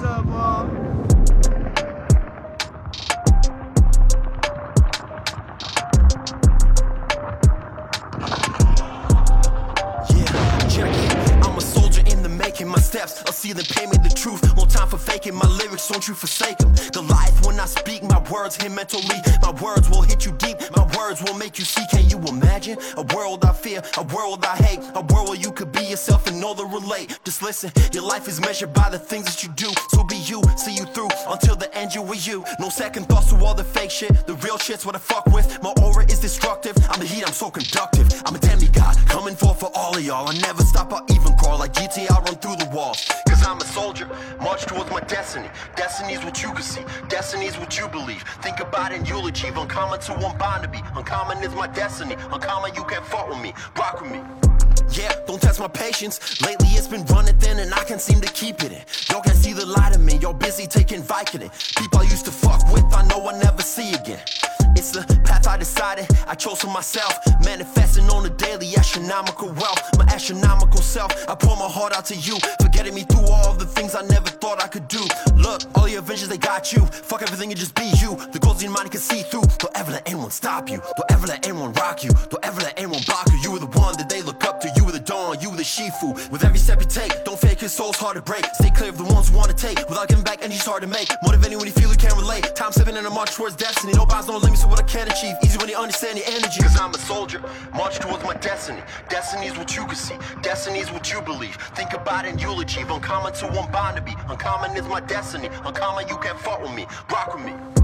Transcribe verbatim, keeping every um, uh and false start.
What's up, Paul? Yeah, check it. I'm a soldier in the making. My steps, I'll see them pay me the truth. No time for faking. My lyrics, don't you forsake them. Goliath, when I speak, my words hit mentally. My words will hit you deep. My words will make you see. Can you imagine a world I fear, a world I hate, a world where you could be yourself and know the relate? Just listen, your life is measured by the things that you do. So be you, see you through until the end. You with you. No second thoughts to all the fake shit. The real shit's what I fuck with. My aura is destructive. I'm the heat, I'm so conductive. I'm a demigod, coming for for all of y'all. I never stop, I even crawl like G T, I run through the walls. Cause I'm a soldier, march towards my destiny. Destiny's what you can see, destiny's what you believe. Think about it and you'll achieve. Uncommon to one bound to be. Uncommon is my destiny. Uncommon, you can't fuck with me. Rock with me. Yeah, don't test my patience. Lately it's been running thin and I can't seem to keep it in. Y'all can't see the light in me, y'all busy taking Vicodin. People I used to fuck with, I know I'll never see again. It's the path I decided, I chose for myself. Manifesting on a daily, astronomical wealth. My astronomical self, I pour my heart out to you. Forgetting me through all the things I never thought I could do. Look, all your adventures, they got you. Fuck everything and just be you. The goals in your mind you can see through. Don't ever let anyone stop you. Don't ever let anyone rock you. Don't ever let anyone block you. You were the one that they look up to. You were the dawn, you were the Shifu. With every step you take, don't fake, his soul's hard to break. Stay clear of the ones who want to take. Without giving back, energy's hard to make. Motivating when you feel you can't relate. Time stepping in a march towards destiny. No bounds, no limits to what I can achieve. Easy when you understand your energy. Cause I'm a soldier, march towards my destiny. Destiny's what you can see, destiny's what you believe. Think about it and you'll achieve. Uncommon to one bound to be. Uncommon is my destiny. Uncommon, you can't fuck with me. Rock with me.